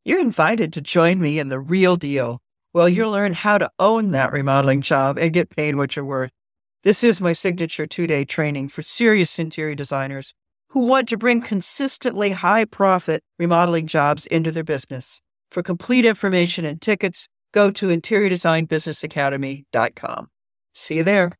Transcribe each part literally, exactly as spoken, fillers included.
You're invited to join me in the real deal. Well, you'll learn how to own that remodeling job and get paid what you're worth. This is my signature two-day training for serious interior designers who want to bring consistently high-profit remodeling jobs into their business. For complete information and tickets, go to interior design business academy dot com. See you there.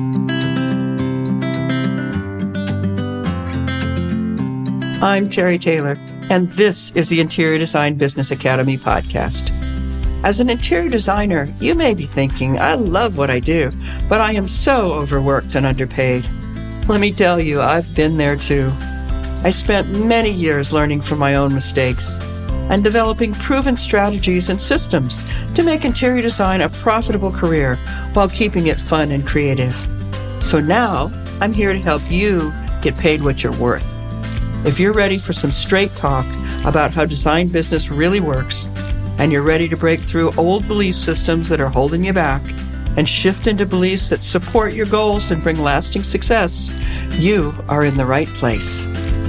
I'm Terry Taylor, and this is the Interior Design Business Academy podcast. As an interior designer, you may be thinking, I love what I do, but I am so overworked and underpaid. Let me tell you, I've been there too. I spent many years learning from my own mistakes and developing proven strategies and systems to make interior design a profitable career while keeping it fun and creative. So now, I'm here to help you get paid what you're worth. If you're ready for some straight talk about how design business really works, and you're ready to break through old belief systems that are holding you back and shift into beliefs that support your goals and bring lasting success, you are in the right place.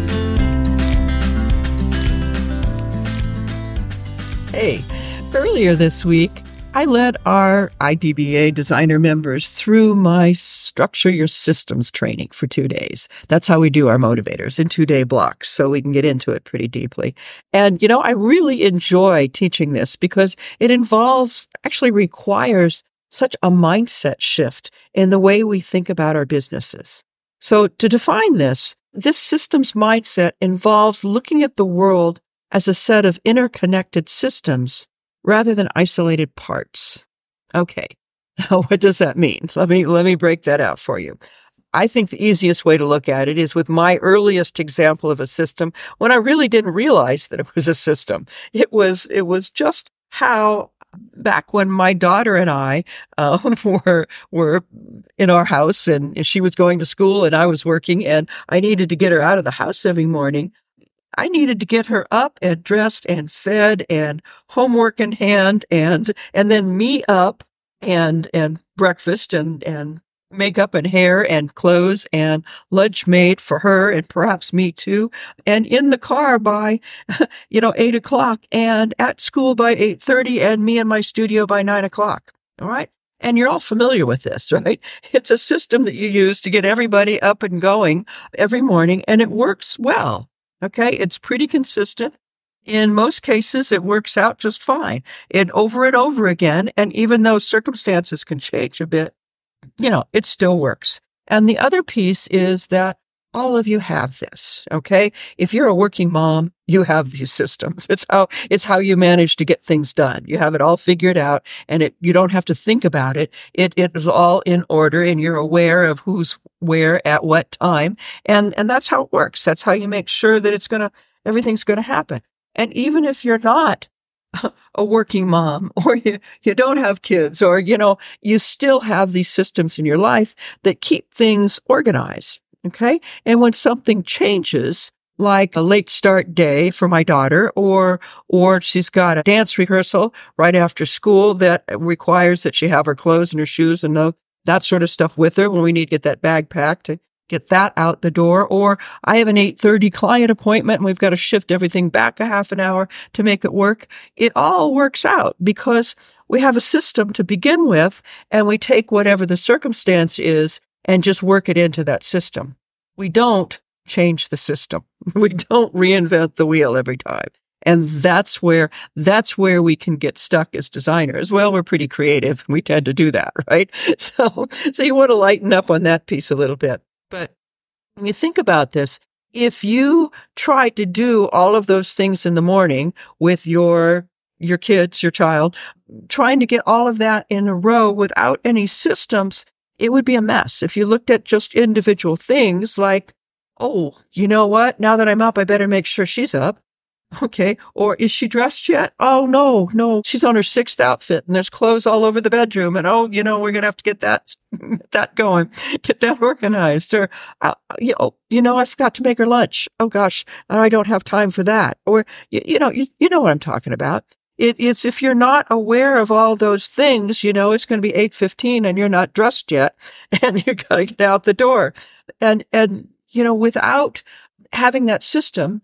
Hey, earlier this week, I led our I D B A designer members through my Structure Your Systems training for two days. That's how we do our motivators, in two-day blocks, so we can get into it pretty deeply. And, you know, I really enjoy teaching this because it involves, actually requires such a mindset shift in the way we think about our businesses. So to define this, this systems mindset involves looking at the world as a set of interconnected systems rather than isolated parts. Okay, now what does that mean? Let me let me break that out for you. I think the easiest way to look at it is with my earliest example of a system when I really didn't realize that it was a system. It was it was just how back when my daughter and I um, were were in our house and she was going to school and I was working and I needed to get her out of the house every morning. I needed to get her up and dressed and fed and homework in hand and, and then me up and, and breakfast and, and makeup and hair and clothes and lunch made for her and perhaps me too. And in the car by, you know, eight o'clock and at school by eight thirty and me in my studio by nine o'clock. All right. And you're all familiar with this, right? It's a system that you use to get everybody up and going every morning and it works well. Okay, it's pretty consistent. In most cases, it works out just fine. And over and over again, and even though circumstances can change a bit, you know, it still works. And the other piece is that all of you have this, okay? If you're a working mom, you have these systems. It's how, it's how you manage to get things done. You have it all figured out and it, you don't have to think about it. It, it is all in order and you're aware of who's where at what time. And, and that's how it works. That's how you make sure that it's going to, everything's going to happen. And even if you're not a working mom or you, you don't have kids or, you know, you still have these systems in your life that keep things organized. Okay. And when something changes, like a late start day for my daughter, or, or she's got a dance rehearsal right after school that requires that she have her clothes and her shoes and the, that sort of stuff with her when we need to get that bag packed to get that out the door. Or I have an eight thirty client appointment and we've got to shift everything back a half an hour to make it work. It all works out because we have a system to begin with and we take whatever the circumstance is and just work it into that system. We don't change the system. We don't reinvent the wheel every time. And that's where, that's where we can get stuck as designers. Well, we're pretty creative. We tend to do that, right? So, so you want to lighten up on that piece a little bit. But when you think about this, if you try to do all of those things in the morning with your, your kids, your child, trying to get all of that in a row without any systems, it would be a mess. If you looked at just individual things like, oh, you know what? Now that I'm up, I better make sure she's up. Okay. Or is she dressed yet? Oh, no, no. She's on her sixth outfit and there's clothes all over the bedroom. And oh, you know, we're going to have to get that, that going, get that organized. Or, uh, you know, you know, I forgot to make her lunch. Oh gosh, I don't have time for that. Or, you, you know, you, you know what I'm talking about. It, it's if you're not aware of all those things, you know, it's going to be eight fifteen and you're not dressed yet and you got to get out the door. And, and, you know, without having that system,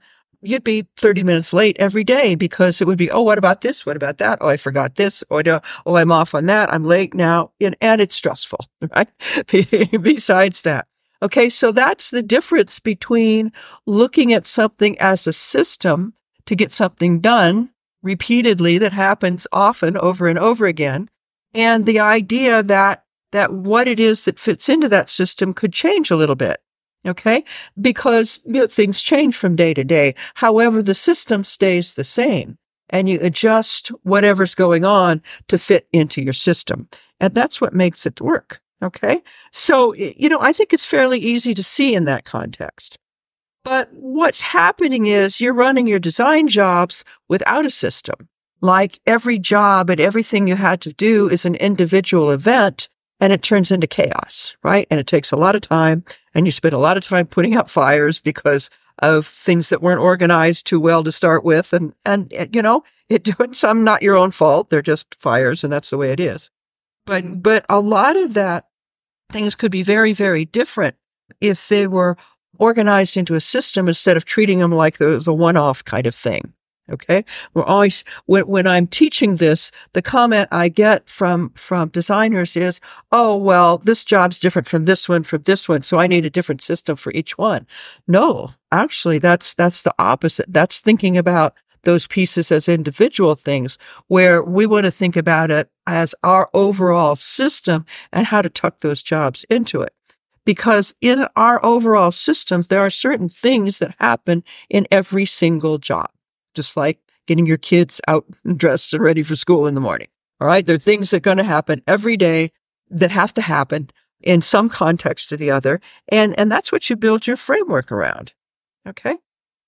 you'd be thirty minutes late every day because it would be, oh, what about this? What about that? Oh, I forgot this. Oh, no. Oh, I'm off on that. I'm late now. And, and it's stressful, right? Besides that. Okay. So that's the difference between looking at something as a system to get something done repeatedly that happens often over and over again. And the idea that, that what it is that fits into that system could change a little bit. Okay. Because you know, things change from day to day. However, the system stays the same and you adjust whatever's going on to fit into your system. And that's what makes it work. Okay. So, you know, I think it's fairly easy to see in that context. But what's happening is you're running your design jobs without a system. Like every job and everything you had to do is an individual event. And it turns into chaos, right? And it takes a lot of time, and you spend a lot of time putting out fires because of things that weren't organized too well to start with. And, and, you know, it, some not your own fault. They're just fires, and that's the way it is. But, but a lot of that things could be very, very different if they were organized into a system instead of treating them like there was a one-off kind of thing. Okay. We're always, when, when I'm teaching this, the comment I get from, from designers is, oh, well, this job's different from this one, from this one. So I need a different system for each one. No, actually, that's, that's the opposite. That's thinking about those pieces as individual things where we want to think about it as our overall system and how to tuck those jobs into it. Because in our overall systems, there are certain things that happen in every single job. Just like getting your kids out and dressed and ready for school in the morning. All right. There are things that are going to happen every day that have to happen in some context or the other. And, and that's what you build your framework around. Okay.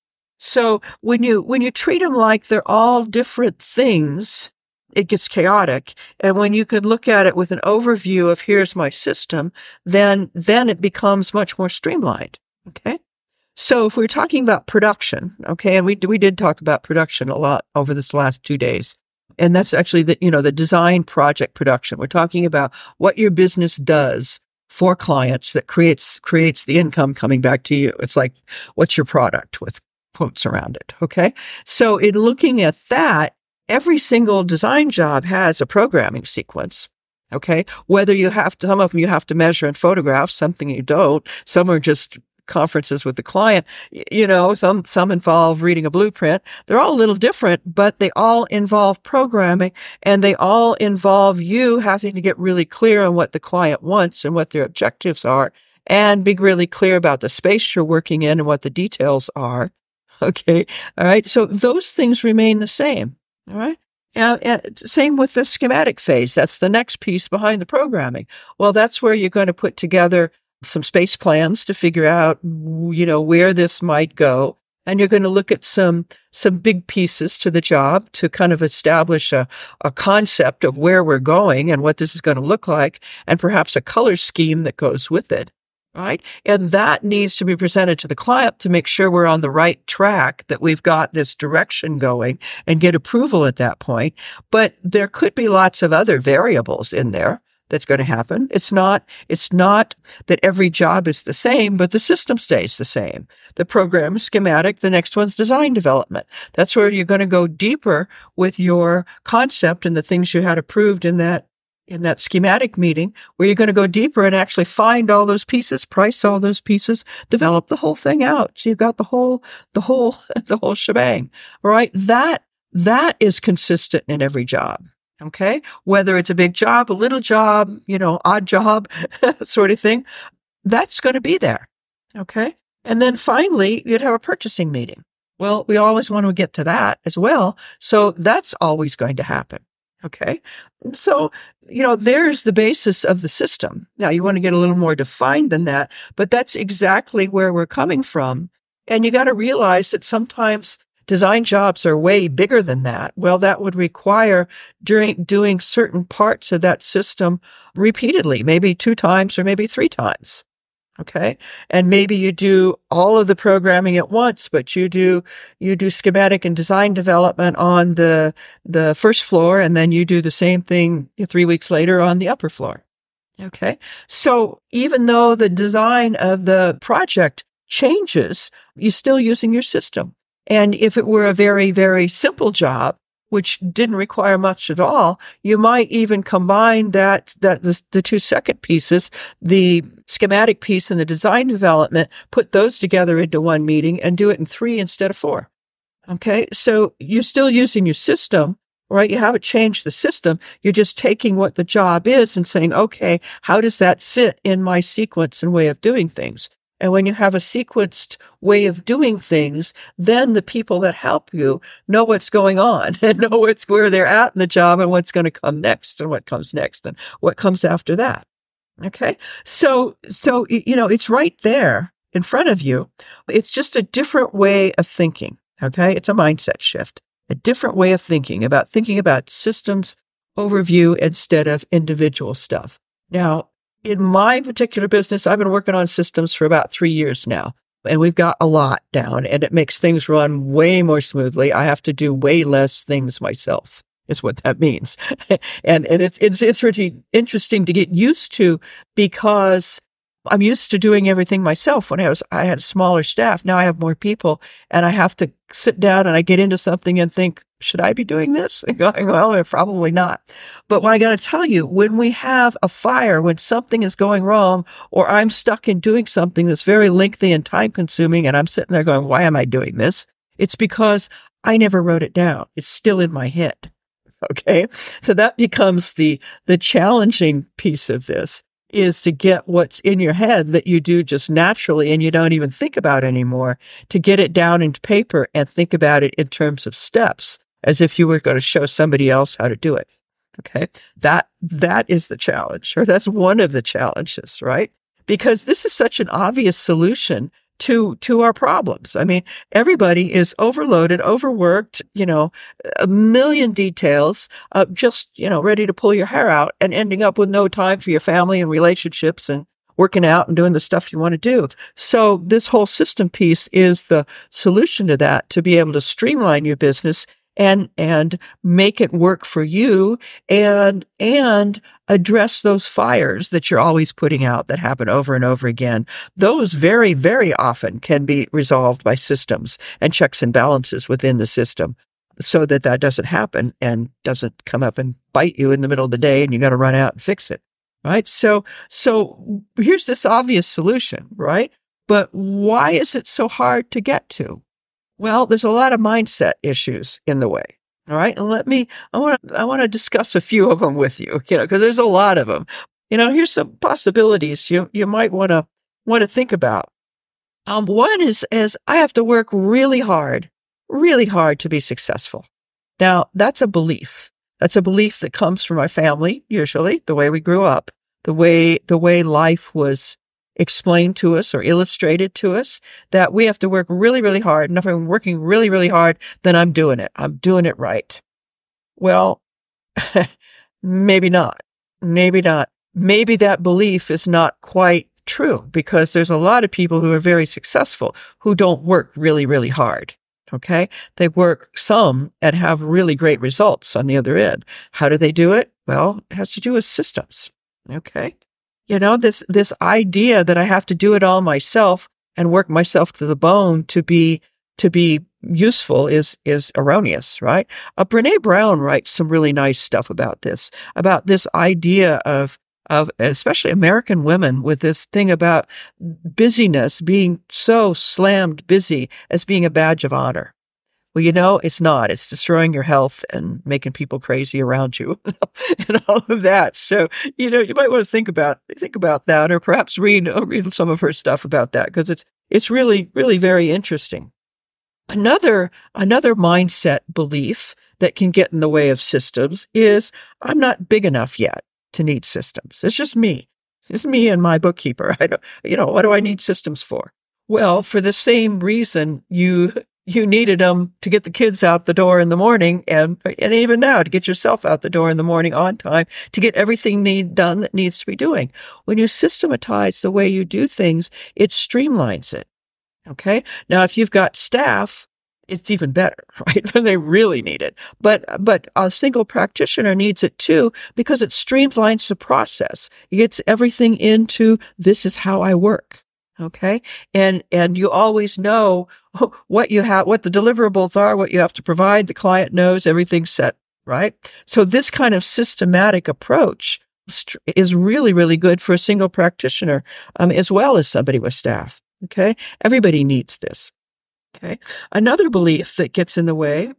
So when you, when you treat them like they're all different things, it gets chaotic. And when you could look at it with an overview of here's my system, then, then it becomes much more streamlined. Okay. So if we're talking about production, okay, and we we did talk about production a lot over this last two days, and that's actually the, you know, the design project production. We're talking about what your business does for clients that creates creates the income coming back to you. It's like, what's your product with quotes around it, okay? So in looking at that, every single design job has a programming sequence. Okay, whether you have to, some of them you have to measure and photograph, something you don't. Some are just conferences with the client, you know, some, some involve reading a blueprint. They're all a little different, but they all involve programming and they all involve you having to get really clear on what the client wants and what their objectives are and be really clear about the space you're working in and what the details are. Okay. All right. So those things remain the same. All right. And, and same with the schematic phase. That's the next piece behind the programming. Well, that's where you're going to put together some space plans to figure out, you know, where this might go. And you're going to look at some, some big pieces to the job to kind of establish a, a concept of where we're going and what this is going to look like and perhaps a color scheme that goes with it. Right. And that needs to be presented to the client to make sure we're on the right track, that we've got this direction going and get approval at that point. But there could be lots of other variables in there that's going to happen. It's not, it's not that every job is the same, but the system stays the same. The program is schematic. The next one's design development. That's where you're going to go deeper with your concept and the things you had approved in that, in that schematic meeting, where you're going to go deeper and actually find all those pieces, price all those pieces, develop the whole thing out. So you've got the whole, the whole, the whole shebang, right? That, that is consistent in every job. Okay. Whether it's a big job, a little job, you know, odd job sort of thing, that's going to be there. Okay. And then finally, you'd have a purchasing meeting. Well, we always want to get to that as well. So that's always going to happen. Okay. So, you know, there's the basis of the system. Now you want to get a little more defined than that, but that's exactly where we're coming from. And you got to realize that sometimes design jobs are way bigger than that. Well, that would require during doing certain parts of that system repeatedly, maybe two times or maybe three times. Okay. And maybe you do all of the programming at once, but you do, you do schematic and design development on the, the first floor. And then you do the same thing three weeks later on the upper floor. Okay. So even though the design of the project changes, you're still using your system. And if it were a very, very simple job, which didn't require much at all, you might even combine that, that the, the two second pieces, the schematic piece and the design development, put those together into one meeting and do it in three instead of four. Okay. So you're still using your system, right? You haven't changed the system. You're just taking what the job is and saying, okay, how does that fit in my sequence and way of doing things? And when you have a sequenced way of doing things, then the people that help you know what's going on and know what's where they're at in the job and what's going to come next and what comes next and what comes after that. Okay. So, so, you know, it's right there in front of you. It's just a different way of thinking. Okay. It's a mindset shift, a different way of thinking about thinking about systems overview instead of individual stuff. Now, in my particular business, I've been working on systems for about three years now, and we've got a lot down, and it makes things run way more smoothly. I have to do way less things myself, is what that means. and and it's, it's, it's really interesting to get used to because I'm used to doing everything myself. When I was, I had a smaller staff. Now I have more people, and I have to sit down and I get into something and think, should I be doing this? And going, well, probably not. But what I got to tell you, when we have a fire, when something is going wrong, or I'm stuck in doing something that's very lengthy and time consuming, and I'm sitting there going, why am I doing this? It's because I never wrote it down. It's still in my head. Okay. So that becomes the, the challenging piece of this, is to get what's in your head that you do just naturally and you don't even think about anymore, to get it down into paper and think about it in terms of steps, as if you were going to show somebody else how to do it. Okay. That, that is the challenge, or that's one of the challenges, right? Because this is such an obvious solution to, to our problems. I mean, everybody is overloaded, overworked, you know, a million details, uh, just, you know, ready to pull your hair out and ending up with no time for your family and relationships and working out and doing the stuff you want to do. So this whole system piece is the solution to that, to be able to streamline your business and, and make it work for you and, and address those fires that you're always putting out that happen over and over again. Those very, very often can be resolved by systems and checks and balances within the system so that that doesn't happen and doesn't come up and bite you in the middle of the day and you got to run out and fix it. Right. So, so here's this obvious solution, right? But why is it so hard to get to? Well, there's a lot of mindset issues in the way. All right. And let me, I want to, I want to discuss a few of them with you, you know, because there's a lot of them. You know, here's some possibilities you, you might want to, want to think about. Um, one is, is I have to work really hard, really hard to be successful. Now, that's a belief. That's a belief that comes from my family, usually, the way we grew up, the way, the way life was explained to us or illustrated to us, that we have to work really, really hard. And if I'm working really, really hard, then I'm doing it. I'm doing it right. Well, maybe not. Maybe not. Maybe that belief is not quite true, because there's a lot of people who are very successful who don't work really, really hard. Okay. They work some and have really great results on the other end. How do they do it? Well, it has to do with systems. Okay. You know, this, this idea that I have to do it all myself and work myself to the bone to be, to be useful is, is erroneous, right? Uh, Brene Brown writes some really nice stuff about this, about this idea of, of especially American women with this thing about busyness being so slammed busy as being a badge of honor. Well, you know, it's not. It's destroying your health and making people crazy around you and all of that. So, you know, you might want to think about, think about that, or perhaps read, or read some of her stuff about that, because it's, it's really, really very interesting. Another, another mindset belief that can get in the way of systems is I'm not big enough yet to need systems. It's just me. It's me and my bookkeeper. I don't, you know, what do I need systems for? Well, for the same reason you, you needed them to get the kids out the door in the morning, and, and even now to get yourself out the door in the morning on time, to get everything need done that needs to be doing. When you systematize the way you do things, it streamlines it. Okay. Now, if you've got staff, it's even better, right? They really need it. But, but a single practitioner needs it too, because it streamlines the process. It gets everything into, this is how I work. Okay. And, and you always know what you have, what the deliverables are, what you have to provide. The client knows everything's set, right? So this kind of systematic approach is really, really good for a single practitioner, um, as well as somebody with staff. Okay. Everybody needs this. Okay. Another belief that gets in the way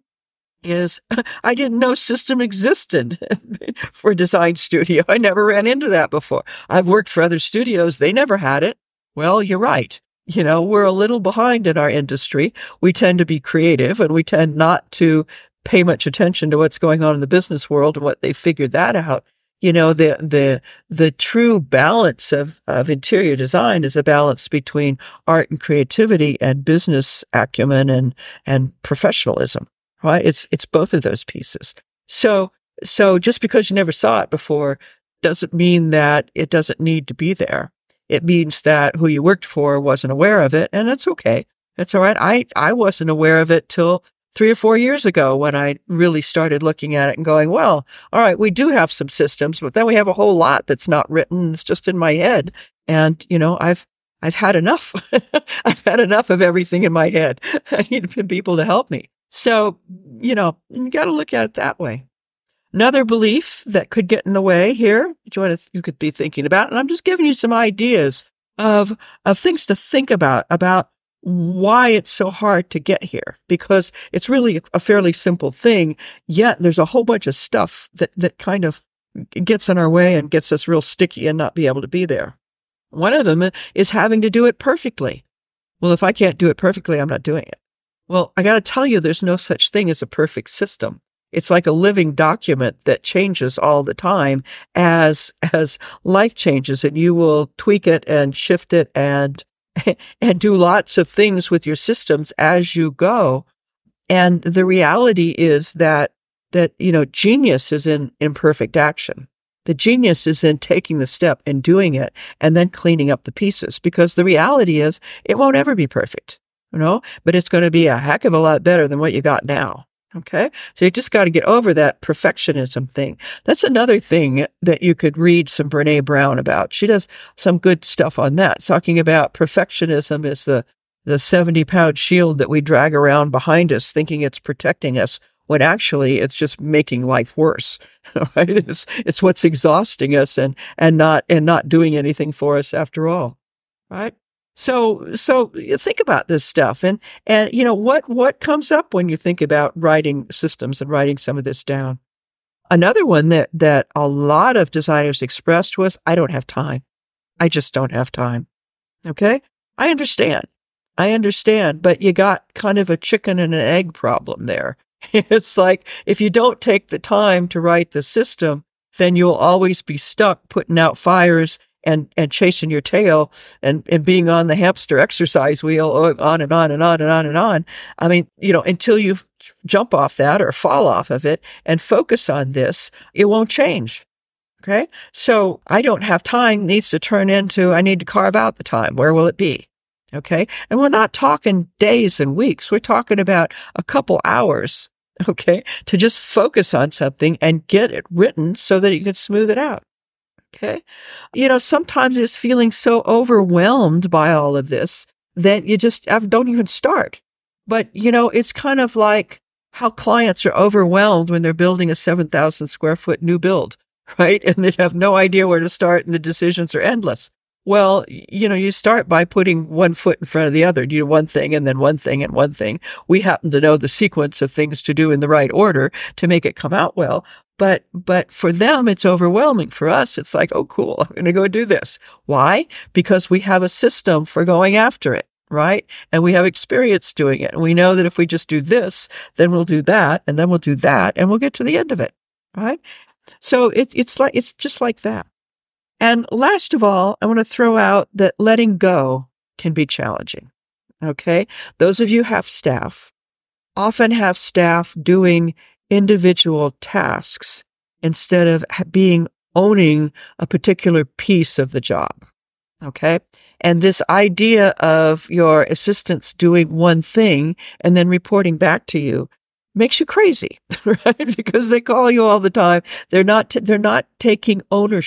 is I didn't know system existed for a design studio. I never ran into that before. I've worked for other studios. They never had it. Well, you're right. You know, we're a little behind in our industry. We tend to be creative and we tend not to pay much attention to what's going on in the business world and what they figured that out. You know, the, the, the true balance of, of interior design is a balance between art and creativity and business acumen and, and professionalism, right? It's, it's both of those pieces. So, so just because you never saw it before doesn't mean that it doesn't need to be there. It means that who you worked for wasn't aware of it, and that's okay. That's all right. I, I wasn't aware of it till three or four years ago when I really started looking at it and going, well, all right, we do have some systems, but then we have a whole lot that's not written. It's just in my head. And, you know, I've, I've had enough. I've had enough of everything in my head. I need people to help me. So, you know, you got to look at it that way. Another belief that could get in the way here, you, want to, you could be thinking about, and I'm just giving you some ideas of, of things to think about, about why it's so hard to get here, because it's really a fairly simple thing, yet there's a whole bunch of stuff that, that kind of gets in our way and gets us real sticky and not be able to be there. One of them is having to do it perfectly. Well, if I can't do it perfectly, I'm not doing it. Well, I got to tell you, there's no such thing as a perfect system. It's like a living document that changes all the time as, as life changes, and you will tweak it and shift it and, and do lots of things with your systems as you go. And the reality is that, that, you know, genius is in imperfect action. The genius is in taking the step and doing it and then cleaning up the pieces, because the reality is it won't ever be perfect, you know, but it's going to be a heck of a lot better than what you got now. Okay. So you just got to get over that perfectionism thing. That's another thing that you could read some Brene Brown about. She does some good stuff on that, talking about perfectionism as the, the seventy pound shield that we drag around behind us, thinking it's protecting us, when actually it's just making life worse. Right? It's, it's what's exhausting us and, and not, and not doing anything for us after all. Right? So, so think about this stuff and, and, you know, what, what comes up when you think about writing systems and writing some of this down? Another one that, that a lot of designers expressed was, I don't have time. I just don't have time. Okay. I understand. I understand, but you got kind of a chicken and an egg problem there. It's like, if you don't take the time to write the system, then you'll always be stuck putting out fires and, and chasing your tail and, and being on the hamster exercise wheel on and on and on and on and on. I mean, you know, until you jump off that or fall off of it and focus on this, it won't change. Okay. So I don't have time needs to turn into, I need to carve out the time. Where will it be? Okay. And we're not talking days and weeks. We're talking about a couple hours. Okay. To just focus on something and get it written so that you can smooth it out. Okay. You know, sometimes it's feeling so overwhelmed by all of this that you just don't even start. But, you know, it's kind of like how clients are overwhelmed when they're building a seven thousand square foot new build, right? And they have no idea where to start and the decisions are endless. Well, you know, you start by putting one foot in front of the other. You do one thing and then one thing and one thing. We happen to know the sequence of things to do in the right order to make it come out well. But, but for them, it's overwhelming. For us, it's like, oh, cool. I'm going to go do this. Why? Because we have a system for going after it, right? And we have experience doing it. And we know that if we just do this, then we'll do that, and then we'll do that, and we'll get to the end of it, right? So it, it's like, it's just like that. And last of all, I want to throw out that letting go can be challenging. Okay. Those of you who have staff often have staff doing individual tasks instead of being owning a particular piece of the job. Okay. And this idea of your assistants doing one thing and then reporting back to you makes you crazy, right? Because they call you all the time. They're not, t- they're not taking ownership.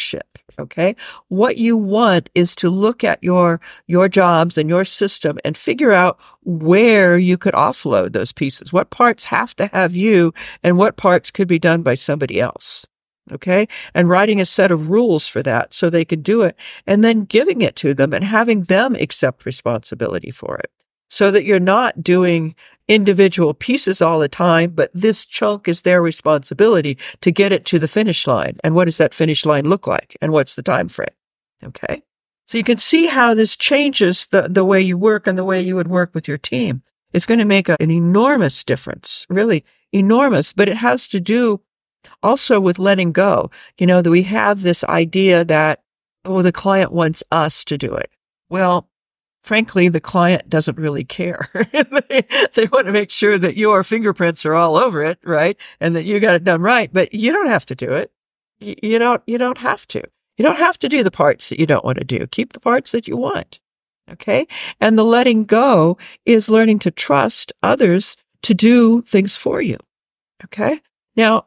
Okay. What you want is to look at your, your jobs and your system and figure out where you could offload those pieces. What parts have to have you and what parts could be done by somebody else. Okay. And writing a set of rules for that so they could do it, and then giving it to them and having them accept responsibility for it, so that you're not doing individual pieces all the time, but this chunk is their responsibility to get it to the finish line. And what does that finish line look like? And what's the time frame? Okay. So you can see how this changes the, the way you work and the way you would work with your team. It's going to make a, an enormous difference, really enormous, but it has to do also with letting go. You know, that we have this idea that, oh, the client wants us to do it. Well, frankly, the client doesn't really care. they, they want to make sure that your fingerprints are all over it, right? And that you got it done right. But you don't have to do it. You, you don't, you don't have to. You don't have to do the parts that you don't want to do. Keep the parts that you want. Okay. And the letting go is learning to trust others to do things for you. Okay. Now,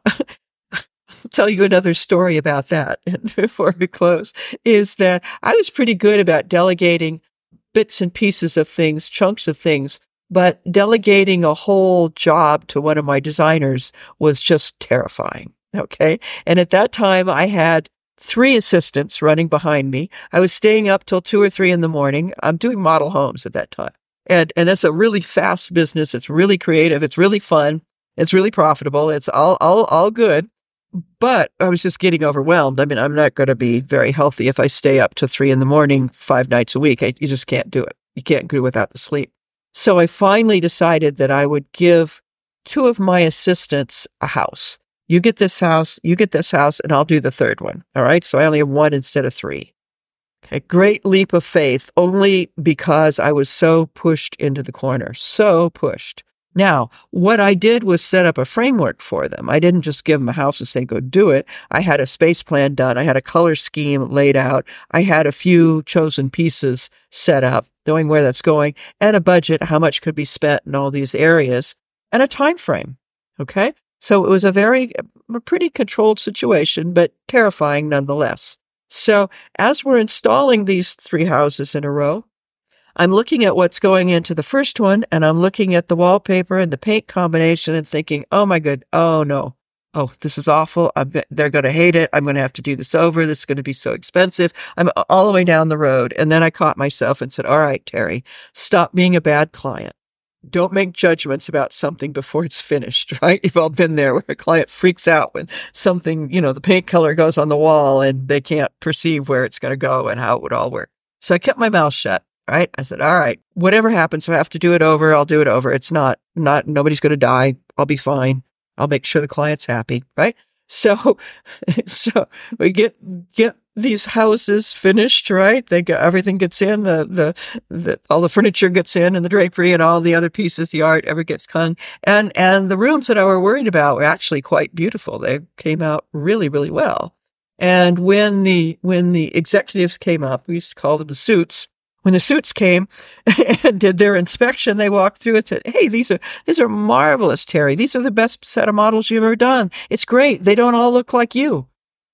I'll tell you another story about that before we close, is that I was pretty good about delegating bits and pieces of things, chunks of things, but delegating a whole job to one of my designers was just terrifying. Okay. And at that time, I had three assistants running behind me. I was staying up till two or three in the morning. I'm doing model homes at that time. And, and it's a really fast business. It's really creative. It's really fun. It's really profitable. It's all, all, all good. But I was just getting overwhelmed. I mean, I'm not going to be very healthy if I stay up to three in the morning, five nights a week. I, you just can't do it. You can't do it without the sleep. So I finally decided that I would give two of my assistants a house. You get this house, you get this house, and I'll do the third one. All right. So I only have one instead of three. Okay. Great leap of faith, only because I was so pushed into the corner, so pushed. Now, what I did was set up a framework for them. I didn't just give them a house and say, go do it. I had a space plan done. I had a color scheme laid out. I had a few chosen pieces set up, knowing where that's going, and a budget, how much could be spent in all these areas, and a time frame. Okay? So it was a very, a pretty controlled situation, but terrifying nonetheless. So as we're installing these three houses in a row, I'm looking at what's going into the first one, and I'm looking at the wallpaper and the paint combination and thinking, oh my good, oh no, oh, this is awful. I'm, they're going to hate it. I'm going to have to do this over. This is going to be so expensive. I'm all the way down the road. And then I caught myself and said, all right, Terry, stop being a bad client. Don't make judgments about something before it's finished, right? You've all been there where a client freaks out when something, you know, the paint color goes on the wall and they can't perceive where it's going to go and how it would all work. So I kept my mouth shut. Right. I said, all right, whatever happens, if I have to do it over, I'll do it over. It's not, not, nobody's going to die. I'll be fine. I'll make sure the client's happy. Right. So, so we get, get these houses finished, right? They get, everything gets in, the, the, the, all the furniture gets in and the drapery and all the other pieces, the art ever gets hung. And, and the rooms that I were worried about were actually quite beautiful. They came out really, really well. And when the, when the executives came up, we used to call them the suits. When the suits came and did their inspection, they walked through and said, hey, these are, these are marvelous, Terry. These are the best set of models you've ever done. It's great. They don't all look like you.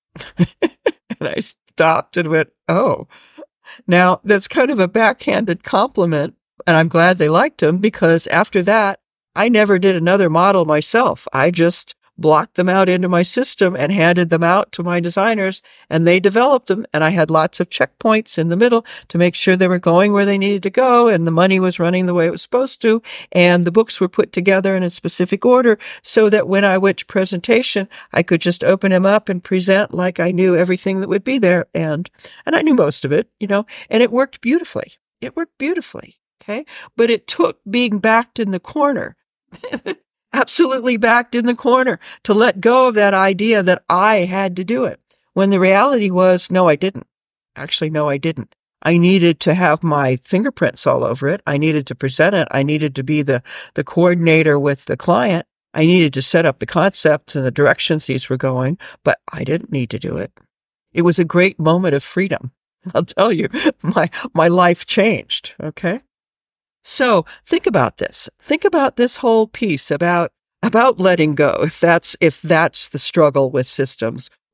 And I stopped and went, oh, now that's kind of a backhanded compliment. And I'm glad they liked them, because after that, I never did another model myself. I just blocked them out into my system and handed them out to my designers, and they developed them. And I had lots of checkpoints in the middle to make sure they were going where they needed to go, and the money was running the way it was supposed to, and the books were put together in a specific order so that when I went to presentation, I could just open them up and present like I knew everything that would be there. And, and I knew most of it, you know, and it worked beautifully. It worked beautifully. Okay. But it took being backed in the corner absolutely backed in the corner to let go of that idea that I had to do it. When the reality was, no, I didn't. Actually, no, I didn't. I needed to have my fingerprints all over it. I needed to present it. I needed to be the, the coordinator with the client. I needed to set up the concepts and the directions these were going, but I didn't need to do it. It was a great moment of freedom. I'll tell you, my, my life changed. Okay. So think about this. Think about this whole piece about, about letting go. If that's, if that's the struggle with systems,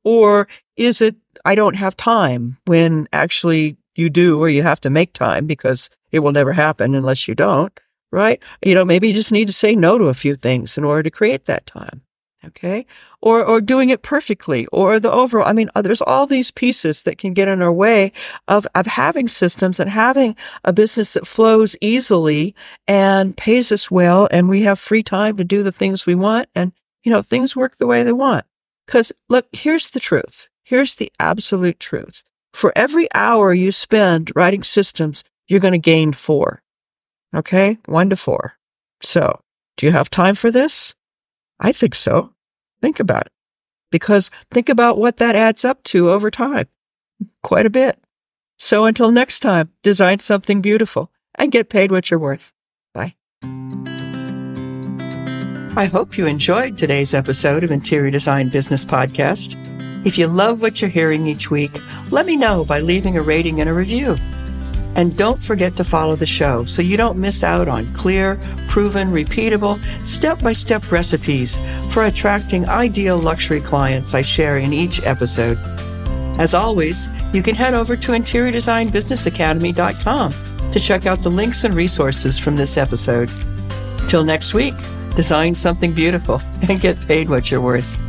Or is it, I don't have time, when actually you do, or you have to make time because it will never happen unless you don't, right? You know, maybe you just need to say no to a few things in order to create that time. Okay. Or, or doing it perfectly, or the overall. I mean, there's all these pieces that can get in our way of, of having systems and having a business that flows easily and pays us well. And we have free time to do the things we want. And, you know, things work the way they want. Cause look, here's the truth. Here's the absolute truth. For every hour you spend writing systems, you're going to gain four. Okay. One to four. So do you have time for this? I think so. Think about it. Because think about what that adds up to over time. Quite a bit. So until next time, design something beautiful and get paid what you're worth. Bye. I hope you enjoyed today's episode of Interior Design Business Podcast. If you love what you're hearing each week, let me know by leaving a rating and a review. And don't forget to follow the show so you don't miss out on clear, proven, repeatable, step-by-step recipes for attracting ideal luxury clients I share in each episode. As always, you can head over to interior design business academy dot com to check out the links and resources from this episode. Till next week, design something beautiful and get paid what you're worth.